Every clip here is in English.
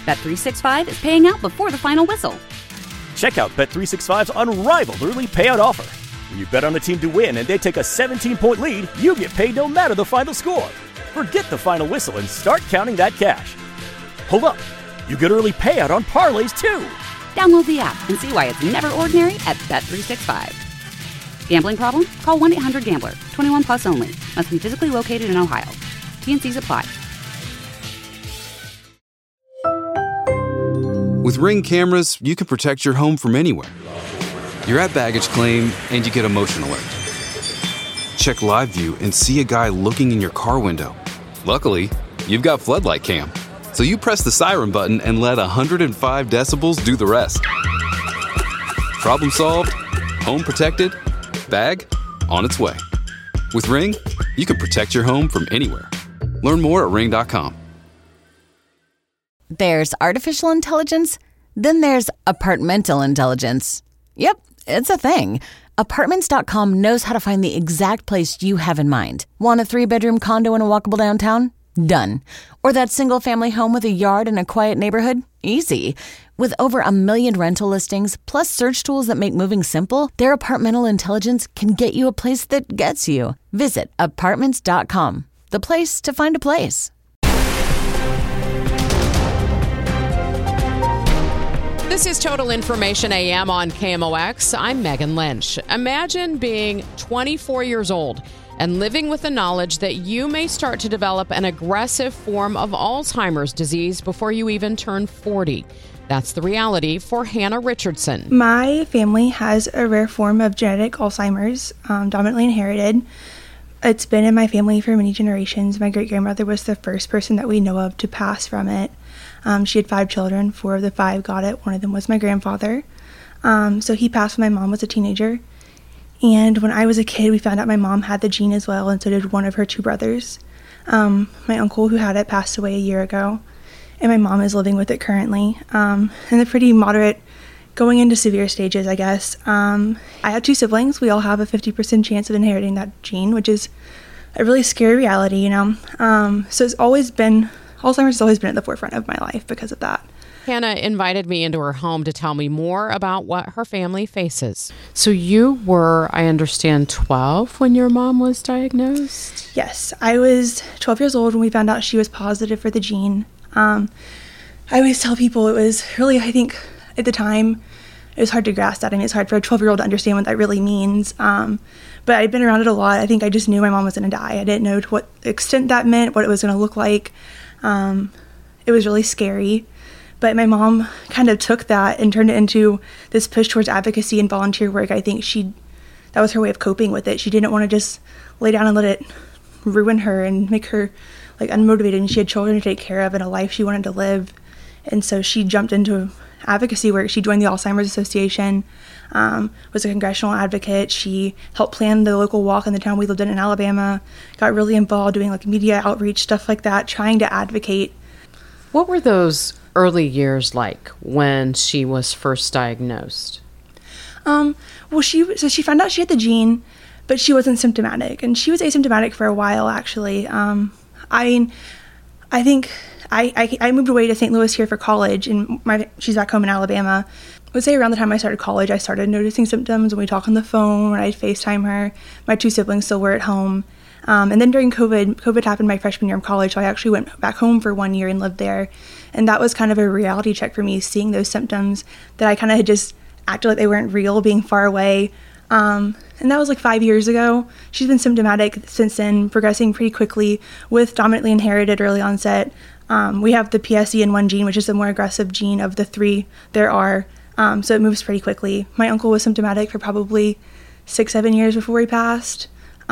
Bet365 is paying out before the final whistle. Check out Bet365's unrivaled early payout offer. When you bet on a team to win and they take a 17-point lead, you get paid no matter the final score. Forget the final whistle and start counting that cash. Hold up. You get early payout on parlays, too. Download the app and see why it's never ordinary at Bet365. Gambling problem? Call 1-800-GAMBLER. 21 plus only. Must be physically located in Ohio. T&Cs apply. With Ring cameras, you can protect your home from anywhere. You're at baggage claim and you get a motion alert. Check live view and see a guy looking in your car window. Luckily, you've got floodlight cam. So you press the siren button and let 105 decibels do the rest. Problem solved, home protected, bag on its way. With Ring, you can protect your home from anywhere. Learn more at ring.com. There's artificial intelligence, then there's apartmental intelligence. Yep, it's a thing. Apartments.com knows how to find the exact place you have in mind. Want a 3-bedroom condo in a walkable downtown? Done. Or that single-family home with a yard in a quiet neighborhood? Easy. With over 1 million rental listings, plus search tools that make moving simple, their apartmental intelligence can get you a place that gets you. Visit Apartments.com, the place to find a place. This is Total Information AM on KMOX. I'm Megan Lynch. Imagine being 24 years old and living with the knowledge that you may start to develop an aggressive form of Alzheimer's disease before you even turn 40. That's the reality for Hannah Richardson. My family has a rare form of genetic Alzheimer's, dominantly inherited. It's been in my family for many generations. My great-grandmother was the first person that we know of to pass from it. She had 5 children. 4 of the 5 got it. One of them was my grandfather. So he passed when my mom was a teenager. And when I was a kid, we found out my mom had the gene as well, and so did one of her 2 brothers. My uncle who had it passed away a year ago, and my mom is living with it currently. And they're pretty moderate, going into severe stages, I guess. I have 2 siblings. We all have a 50% chance of inheriting that gene, which is a really scary reality, you know. So Alzheimer's has always been at the forefront of my life because of that. Hannah invited me into her home to tell me more about what her family faces. So you were, I understand, 12 when your mom was diagnosed? Yes, I was 12 years old when we found out she was positive for the gene. I always tell people it was really, I think, at the time, it was hard to grasp that. I mean, it's hard for a 12-year-old to understand what that really means. But I'd been around it a lot. I think I just knew my mom was going to die. I didn't know to what extent that meant, what it was going to look like. It was really scary. But my mom kind of took that and turned it into this push towards advocacy and volunteer work. I think that was her way of coping with it. She didn't want to just lay down and let it ruin her and make her like unmotivated. And she had children to take care of and a life she wanted to live. And so she jumped into advocacy work. She joined the Alzheimer's Association, was a congressional advocate. She helped plan the local walk in the town we lived in Alabama, got really involved doing like media outreach, stuff like that, trying to advocate. What were those early years like when she was first diagnosed? Well, she found out she had the gene, but she wasn't symptomatic, and she was asymptomatic for a while, actually. I think I moved away to St. Louis here for college, and she's back home in Alabama. I would say around the time I started college, I started noticing symptoms when we talk on the phone, when I'd FaceTime her. My 2 siblings still were at home. And then during COVID happened my freshman year of college, so I actually went back home for 1 year and lived there. And that was kind of a reality check for me, seeing those symptoms that I kind of had just acted like they weren't real, being far away. And that was like 5 years ago. She's been symptomatic since then, progressing pretty quickly with dominantly inherited early onset. We have the PSEN1 gene, which is the more aggressive gene of the 3 there are. So it moves pretty quickly. My uncle was symptomatic for probably 6-7 years before he passed.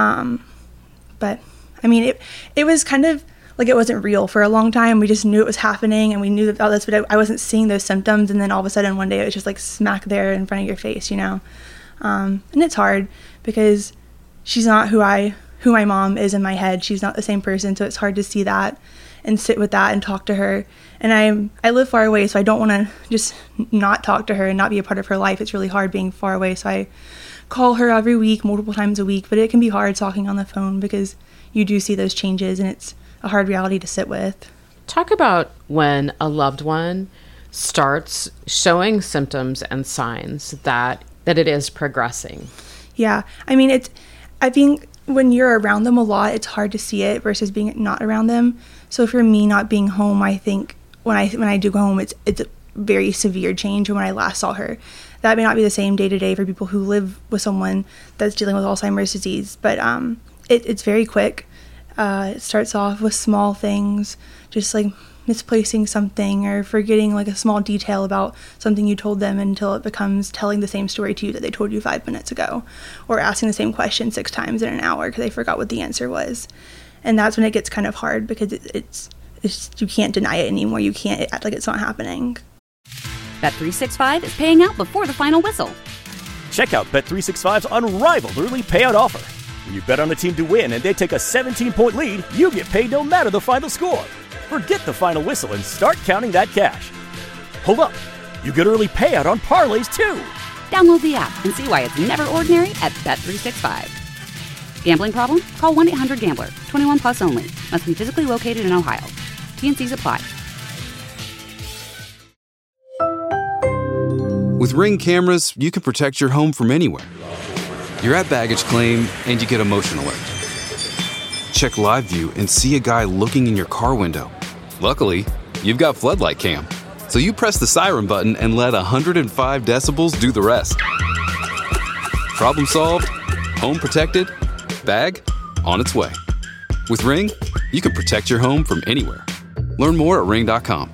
But I mean, it was kind of like it wasn't real for a long time. We just knew it was happening, and we knew that that's what I wasn't seeing those symptoms. And then all of a sudden one day it was just like smack there in front of your face, you know? And it's hard because she's not who my mom is in my head. She's not the same person. So it's hard to see that and sit with that and talk to her. And I live far away, so I don't want to just not talk to her and not be a part of her life. It's really hard being far away. So I call her every week, multiple times a week, but it can be hard talking on the phone because you do see those changes and it's a hard reality to sit with. Talk about when a loved one starts showing symptoms and signs that it is progressing. Yeah. I mean, I think when you're around them a lot, it's hard to see it versus being not around them. So for me, not being home, I think when I do go home, it's a very severe change from when I last saw her. That may not be the same day to day for people who live with someone that's dealing with Alzheimer's disease, but it's very quick. It starts off with small things, just like misplacing something or forgetting like a small detail about something you told them, until it becomes telling the same story to you that they told you 5 minutes ago, or asking the same question 6 times in an hour because they forgot what the answer was. And that's when it gets kind of hard, because it's you can't deny it anymore. You can't act like it's not happening. Bet365 is paying out before the final whistle. Check out Bet365's unrivaled early payout offer. When you bet on a team to win and they take a 17-point lead, you get paid no matter the final score. Forget the final whistle and start counting that cash. Hold up. You get early payout on parlays, too. Download the app and see why it's never ordinary at Bet365. Gambling problem? Call 1-800-GAMBLER. 21 plus only. Must be physically located in Ohio. T&Cs apply. With Ring cameras, you can protect your home from anywhere. You're at baggage claim and you get a motion alert. Check live view and see a guy looking in your car window. Luckily, you've got floodlight cam, so you press the siren button and let 105 decibels do the rest. Problem solved, home protected, bag on its way. With Ring, you can protect your home from anywhere. Learn more at ring.com.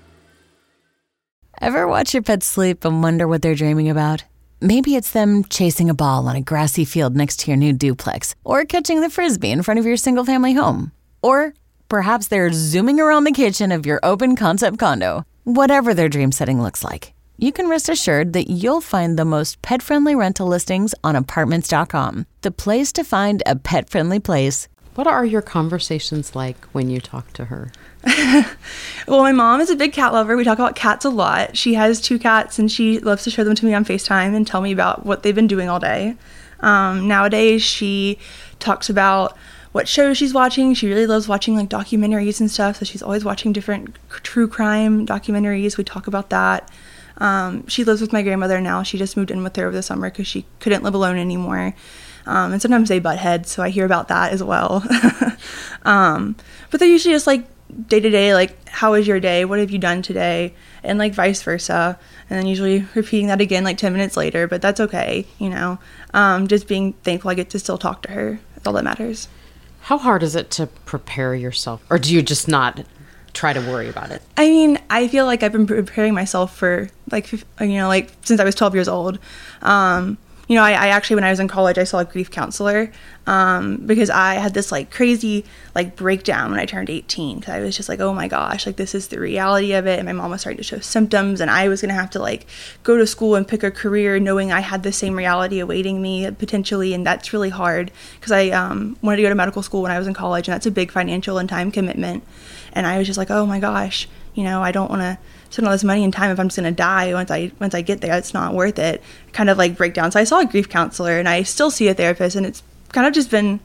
Ever watch your pet sleep and wonder what they're dreaming about? Maybe it's them chasing a ball on a grassy field next to your new duplex, or catching the Frisbee in front of your single-family home. Or perhaps they're zooming around the kitchen of your open-concept condo. Whatever their dream setting looks like, you can rest assured that you'll find the most pet-friendly rental listings on Apartments.com, the place to find a pet-friendly place. What are your conversations like when you talk to her? Well, my mom is a big cat lover. We talk about cats a lot. She has 2 cats, and she loves to show them to me on FaceTime and tell me about what they've been doing all day. Nowadays, she talks about what shows she's watching. She really loves watching like documentaries and stuff, so she's always watching different true crime documentaries. We talk about that. She lives with my grandmother now. She just moved in with her over the summer because she couldn't live alone anymore. And sometimes they butt heads, so I hear about that as well. But they're usually just like day to day, like, how was your day? What have you done today? And like vice versa. And then usually repeating that again like 10 minutes later, but that's okay, you know. Just being thankful I get to still talk to her. That's all that matters. How hard is it to prepare yourself? Or do you just not try to worry about it? I mean, I feel like I've been preparing myself for like, you know, like since I was 12 years old. You know, I actually, when I was in college, I saw a grief counselor because I had this like crazy like breakdown when I turned 18. Because I was just like, oh my gosh, like this is the reality of it. And my mom was starting to show symptoms, and I was going to have to like go to school and pick a career knowing I had the same reality awaiting me potentially. And that's really hard because I wanted to go to medical school when I was in college, and that's a big financial and time commitment. And I was just like, oh my gosh, you know, I don't want to spend all this money and time if I'm just going to die once I get there. It's not worth it. Kind of like breakdown. So I saw a grief counselor, and I still see a therapist, and it's kind of just been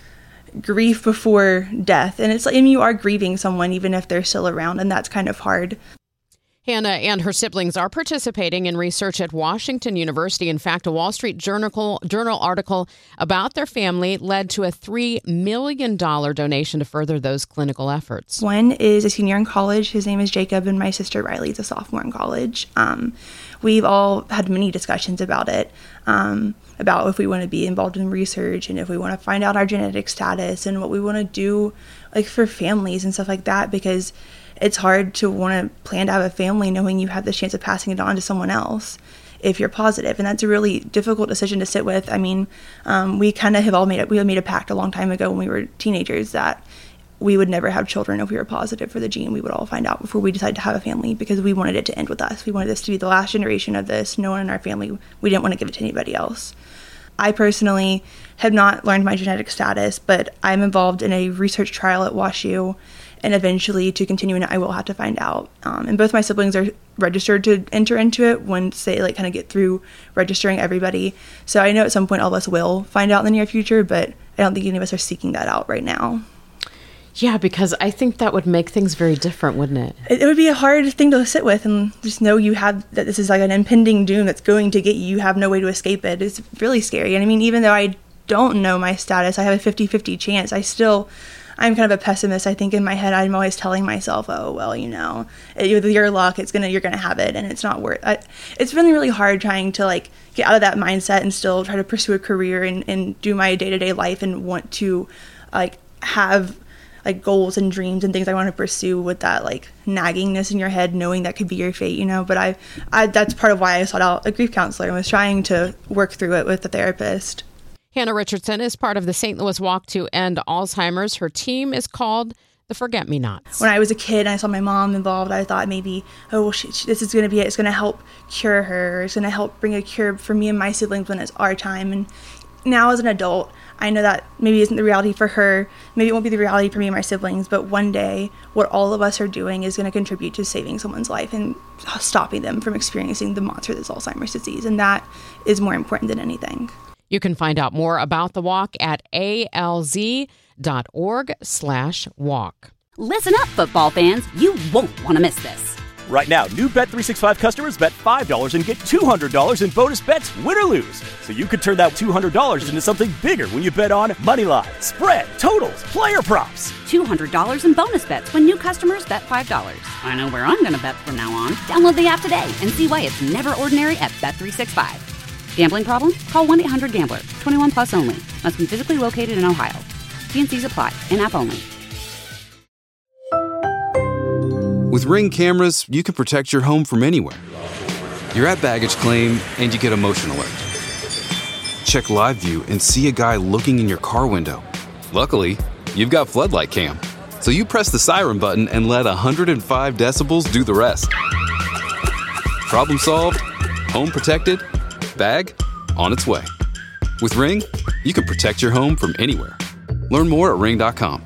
grief before death. And it's like, I mean, you are grieving someone even if they're still around, and that's kind of hard. Hannah and her siblings are participating in research at Washington University. In fact, a Wall Street Journal article about their family led to a $3 million donation to further those clinical efforts. One is a senior in college. His name is Jacob, and my sister Riley is a sophomore in college. We've all had many discussions about it, about if we want to be involved in research and if we want to find out our genetic status and what we want to do like for families and stuff like that, because it's hard to want to plan to have a family knowing you have the chance of passing it on to someone else if you're positive. And that's a really difficult decision to sit with. I mean, we kind of have all made a pact a long time ago when we were teenagers that we would never have children if we were positive for the gene. We would all find out before we decided to have a family, because we wanted it to end with us. We wanted this to be the last generation of this. No one in our family, we didn't want to give it to anybody else. I personally have not learned my genetic status, but I'm involved in a research trial at WashU, and eventually to continue in it, I will have to find out. And both my siblings are registered to enter into it once they like kind of get through registering everybody. So I know at some point all of us will find out in the near future, but I don't think any of us are seeking that out right now. Yeah, because I think that would make things very different, wouldn't it? It would be a hard thing to sit with and just know that this is like an impending doom that's going to get you. You have no way to escape it. It's really scary. And I mean, even though I don't know my status, I have a 50-50 chance. I'm kind of a pessimist. I think in my head, I'm always telling myself, oh, well, with your luck, you're going to have it, and it's not worth it. It's really, really hard trying to like get out of that mindset and still try to pursue a career and do my day-to-day life and want to like have like goals and dreams and things I want to pursue with that like naggingness in your head, knowing that could be your fate, But I that's part of why I sought out a grief counselor and was trying to work through it with a therapist. Hannah Richardson is part of the St. Louis Walk to End Alzheimer's. Her team is called the Forget-Me-Nots. When I was a kid and I saw my mom involved, I thought maybe, this is going to be it. It's going to help cure her. It's going to help bring a cure for me and my siblings when it's our time. And now as an adult, I know that maybe isn't the reality for her. Maybe it won't be the reality for me and my siblings. But one day, what all of us are doing is going to contribute to saving someone's life and stopping them from experiencing the monster that's Alzheimer's disease. And that is more important than anything. You can find out more about the walk at alz.org/walk. Listen up, football fans. You won't want to miss this. Right now, new Bet365 customers bet $5 and get $200 in bonus bets, win or lose. So you could turn that $200 into something bigger when you bet on Moneyline, spread, totals, player props. $200 in bonus bets when new customers bet $5. I know where I'm going to bet from now on. Download the app today and see why it's never ordinary at Bet365. Gambling problem? Call 1-800-GAMBLER. 21 plus only. Must be physically located in Ohio. T&Cs apply. In-app only. With Ring cameras, you can protect your home from anywhere. You're at baggage claim and you get a motion alert. Check live view and see a guy looking in your car window. Luckily, you've got floodlight cam. So you press the siren button and let 105 decibels do the rest. Problem solved. Home protected. Bag on its way. With Ring, you can protect your home from anywhere. Learn more at ring.com.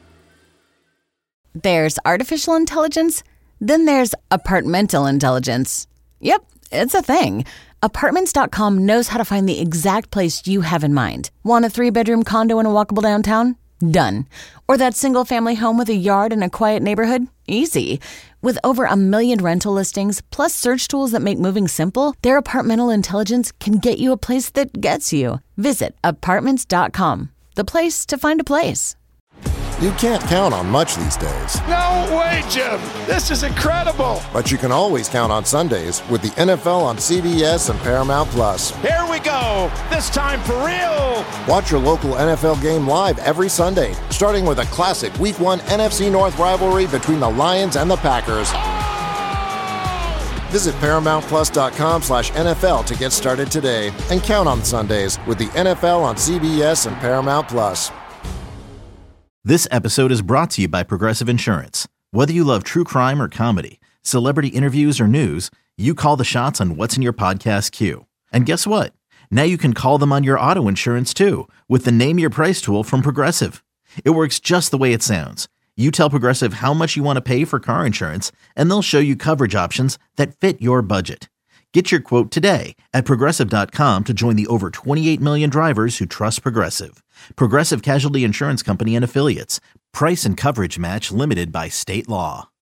There's artificial intelligence, then there's apartmental intelligence. Yep, it's a thing. Apartments.com knows how to find the exact place you have in mind. Want a 3-bedroom condo in a walkable downtown? Done. Or that single-family home with a yard in a quiet neighborhood? Easy. With over 1 million rental listings, plus search tools that make moving simple, their apartmental intelligence can get you a place that gets you. Visit Apartments.com, the place to find a place. You can't count on much these days. No way, Jim. This is incredible. But you can always count on Sundays with the NFL on CBS and Paramount Plus. Here we go. This time for real. Watch your local NFL game live every Sunday, starting with a classic Week 1 NFC North rivalry between the Lions and the Packers. Visit ParamountPlus.com/NFL to get started today and count on Sundays with the NFL on CBS and Paramount Plus. This episode is brought to you by Progressive Insurance. Whether you love true crime or comedy, celebrity interviews or news, you call the shots on what's in your podcast queue. And guess what? Now you can call them on your auto insurance too with the Name Your Price tool from Progressive. It works just the way it sounds. You tell Progressive how much you want to pay for car insurance, and they'll show you coverage options that fit your budget. Get your quote today at Progressive.com to join the over 28 million drivers who trust Progressive. Progressive Casualty Insurance Company and Affiliates. Price and coverage match limited by state law.